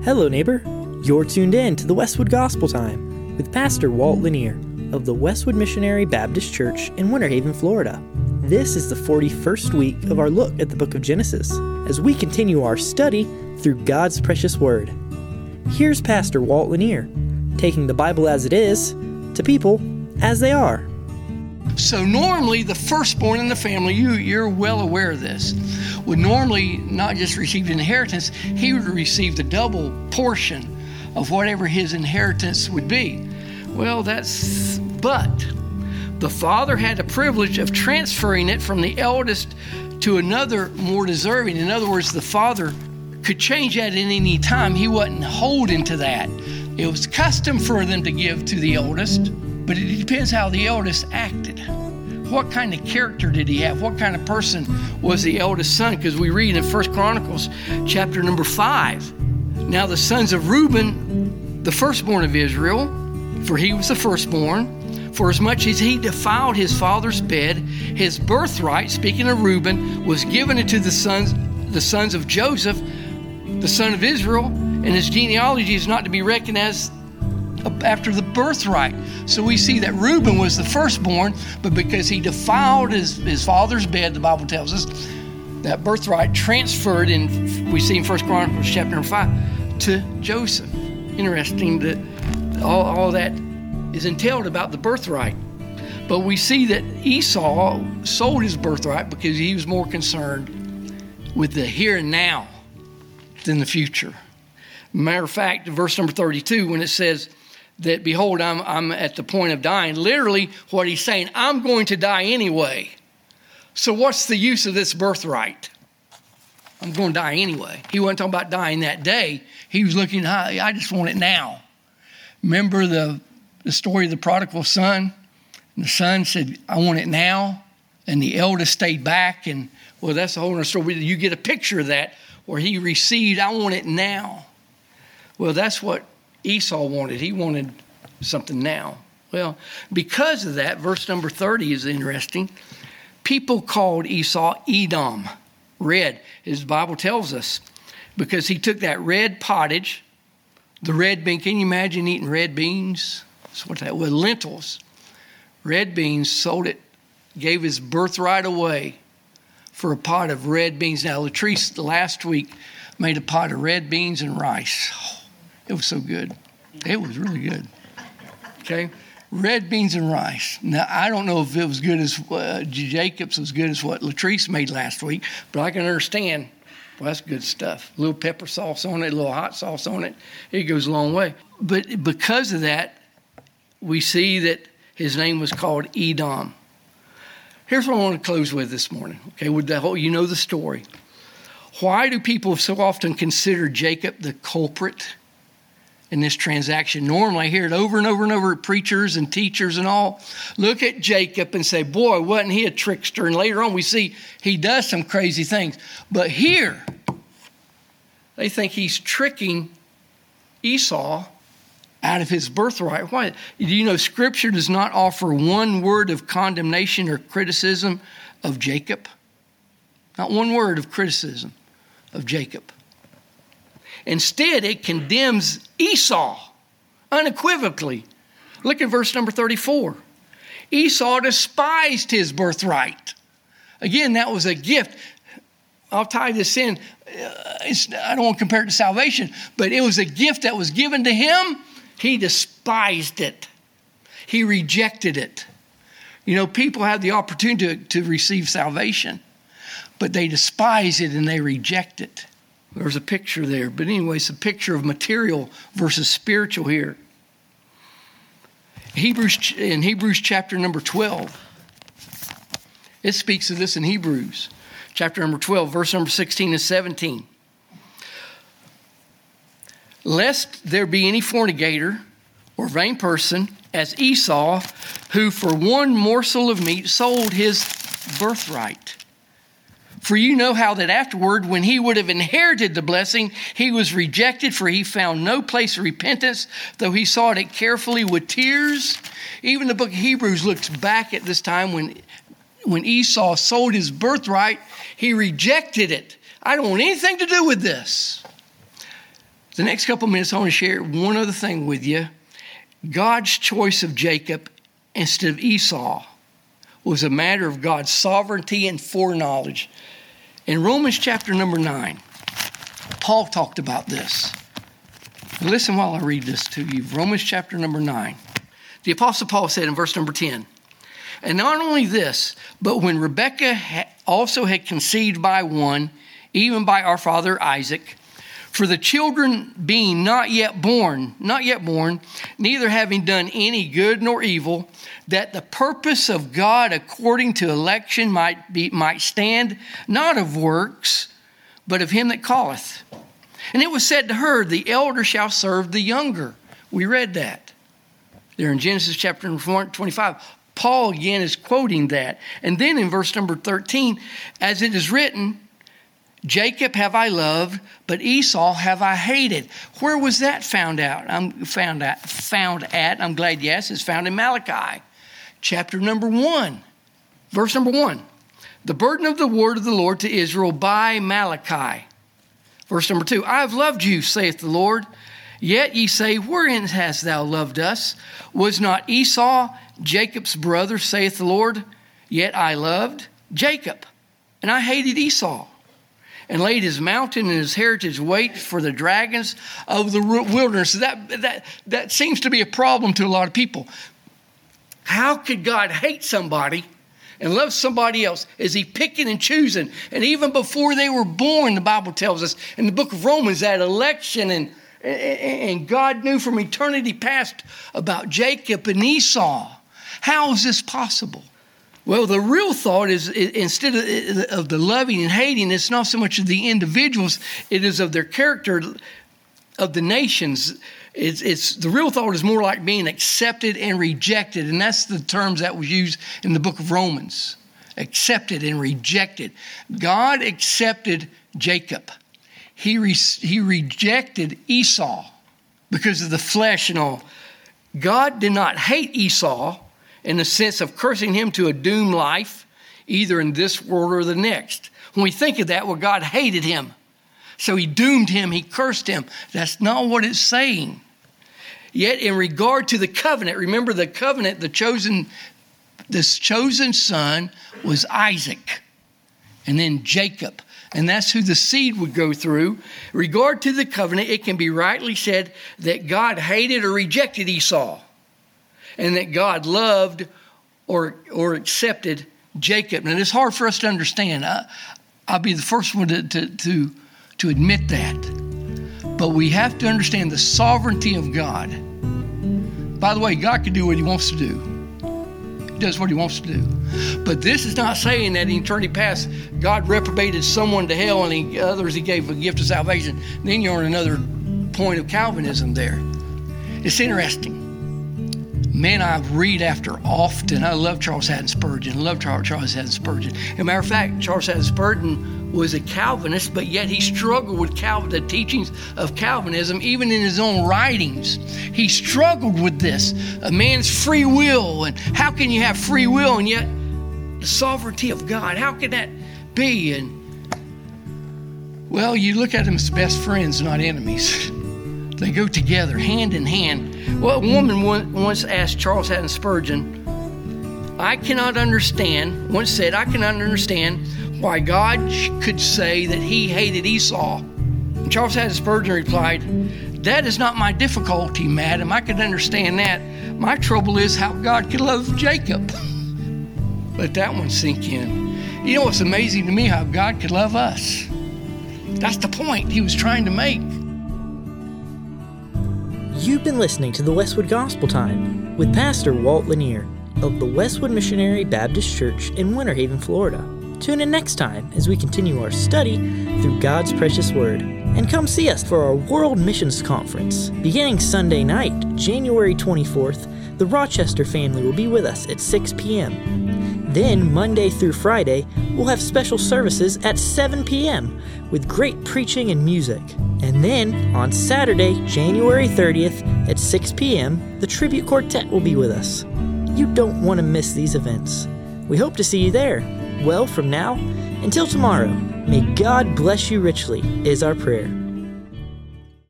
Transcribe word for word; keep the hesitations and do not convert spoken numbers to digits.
Hello, neighbor. You're tuned in to the Westwood Gospel Time with Pastor Walt Lanier of the Westwood Missionary Baptist Church in Winter Haven, Florida. This is the forty-first week of our look at the book of Genesis as we continue our study through God's precious word. Here's Pastor Walt Lanier, taking the Bible as it is to people as they are. So normally the firstborn in the family, you, you're well aware of this, would normally not just receive inheritance, he would receive the double portion of whatever his inheritance would be. Well, that's, but the father had the privilege of transferring it from the eldest to another more deserving. In other words, the father could change that at any time. He wasn't holding to that. It was custom for them to give to the eldest, but it depends how the eldest acted. What kind of character did he have? What kind of person was the eldest son? Because we read in First Chronicles chapter number five. Now the sons of Reuben, the firstborn of Israel, for he was the firstborn, for as much as he defiled his father's bed, his birthright, speaking of Reuben, was given unto the sons, the sons of Joseph, the son of Israel, and his genealogy is not to be reckoned as after the birthright. So we see that Reuben was the firstborn, but because he defiled his, his father's bed, the Bible tells us, that birthright transferred in, we see in First Chronicles chapter number five, to Joseph. Interesting that all, all that is entailed about the birthright. But we see that Esau sold his birthright because he was more concerned with the here and now than the future. Matter of fact, verse number thirty-two, when it says that, behold, I'm, I'm at the point of dying, literally what he's saying, I'm going to die anyway. So what's the use of this birthright? I'm going to die anyway. He wasn't talking about dying that day. He was looking, I just want it now. Remember the, the story of the prodigal son? And the son said, I want it now. And the eldest stayed back. And, well, that's a whole other story. You get a picture of that where he received, I want it now. Well, that's what Esau wanted. He wanted something now. Well, because of that, verse number thirty is interesting. People called Esau Edom, red, as the Bible tells us, because he took that red pottage, the red bean. Can you imagine eating red beans? That's what that was, lentils. Red beans, sold it, gave his birthright away for a pot of red beans. Now, Latrice, last week, made a pot of red beans and rice. Oh, it was so good. It was really good. Okay? Red beans and rice. Now, I don't know if it was good as, uh, Jacob's was good as what Latrice made last week, but I can understand, well, that's good stuff. A little pepper sauce on it, a little hot sauce on it. It goes a long way. But because of that, we see that his name was called Edom. Here's what I want to close with this morning. Okay, with the whole, you know the story. Why do people so often consider Jacob the culprit in this transaction? Normally I hear it over and over and over at preachers and teachers and all. Look at Jacob and say, boy, wasn't he a trickster? And later on we see he does some crazy things. But here, they think he's tricking Esau out of his birthright. Why? Do you know Scripture does not offer one word of condemnation or criticism of Jacob? Not one word of criticism of Jacob. Instead, it condemns Esau unequivocally. Look at verse number thirty-four. Esau despised his birthright. Again, that was a gift. I'll tie this in. It's, I don't want to compare it to salvation, but it was a gift that was given to him. He despised it. He rejected it. You know, people have the opportunity to, to receive salvation, but they despise it and they reject it. There's a picture there. But anyway, it's a picture of material versus spiritual here. Hebrews, in Hebrews chapter number twelve, it speaks of this in Hebrews. Chapter number twelve, verse number sixteen and seventeen. Lest there be any fornicator or vain person as Esau, who for one morsel of meat sold his birthright. For you know how that afterward, when he would have inherited the blessing, he was rejected, for he found no place of repentance, though he sought it carefully with tears. Even the book of Hebrews looks back at this time when, when Esau sold his birthright, he rejected it. I don't want anything to do with this. The next couple minutes, I want to share one other thing with you. God's choice of Jacob instead of Esau was a matter of God's sovereignty and foreknowledge. In Romans chapter number nine, Paul talked about this. Listen while I read this to you. Romans chapter number nine. The Apostle Paul said in verse number ten, and not only this, but when Rebekah ha- also had conceived by one, even by our father Isaac, for the children being not yet born, not yet born, neither having done any good nor evil, that the purpose of God according to election might be might stand, not of works, but of him that calleth. And it was said to her, the elder shall serve the younger. We read that there in Genesis chapter twenty-five. Paul again is quoting that. And then in verse number thirteen, as it is written, Jacob have I loved, but Esau have I hated. Where was that found out? I'm found at, found at, I'm glad you asked, it's found in Malachi, chapter number one, verse number one. The burden of the word of the Lord to Israel by Malachi. Verse number two, I have loved you, saith the Lord. Yet ye say, wherein hast thou loved us? Was not Esau Jacob's brother, saith the Lord? Yet I loved Jacob, and I hated Esau, and laid his mountain and his heritage wait for the dragons of the wilderness. That, that, that seems to be a problem to a lot of people. How could God hate somebody and love somebody else? Is he picking and choosing? And even before they were born, the Bible tells us in the book of Romans that election and, and God knew from eternity past about Jacob and Esau. How is this possible? Well, the real thought is, instead of the loving and hating, it's not so much of the individuals, it is of their character, of the nations. It's, it's the real thought is more like being accepted and rejected, and that's the terms that was used in the book of Romans. Accepted and rejected. God accepted Jacob. He re, he rejected Esau because of the flesh and all. God did not hate Esau in the sense of cursing him to a doomed life, either in this world or the next. When we think of that, well, God hated him. So he doomed him, he cursed him. That's not what it's saying. Yet in regard to the covenant, remember the covenant, the chosen, this chosen son was Isaac, and then Jacob. And that's who the seed would go through. In regard to the covenant, it can be rightly said that God hated or rejected Esau, and that God loved or or accepted Jacob. And it's hard for us to understand. I, I'll be the first one to, to, to, to admit that. But we have to understand the sovereignty of God. By the way, God can do what he wants to do. He does what he wants to do. But this is not saying that in eternity past, God reprobated someone to hell and he, others he gave a gift of salvation. Then you're on another point of Calvinism there. It's interesting. Man, I read after often. I love Charles Haddon Spurgeon. I love Charles Haddon Spurgeon. As a matter of fact, Charles Haddon Spurgeon was a Calvinist, but yet he struggled with Calvin, the teachings of Calvinism, even in his own writings. He struggled with this, a man's free will, and how can you have free will and yet the sovereignty of God? How can that be? And well, you look at them as best friends, not enemies. They go together, hand in hand. Well, a woman once asked Charles Haddon Spurgeon, I cannot understand, once said, I cannot understand why God could say that he hated Esau. And Charles Haddon Spurgeon replied, that is not my difficulty, madam. I can understand that. My trouble is how God could love Jacob. Let that one sink in. You know what's amazing to me? How God could love us. That's the point he was trying to make. You've been listening to the Westwood Gospel Time with Pastor Walt Lanier of the Westwood Missionary Baptist Church in Winter Haven, Florida. Tune in next time as we continue our study through God's precious Word. And come see us for our World Missions Conference. Beginning Sunday night, January twenty-fourth, the Rochester family will be with us at six p.m. Then, Monday through Friday, we'll have special services at seven p.m. with great preaching and music. And then, on Saturday, January thirtieth at six p.m., the Tribute Quartet will be with us. You don't want to miss these events. We hope to see you there. Well, from now until tomorrow, may God bless you richly, is our prayer.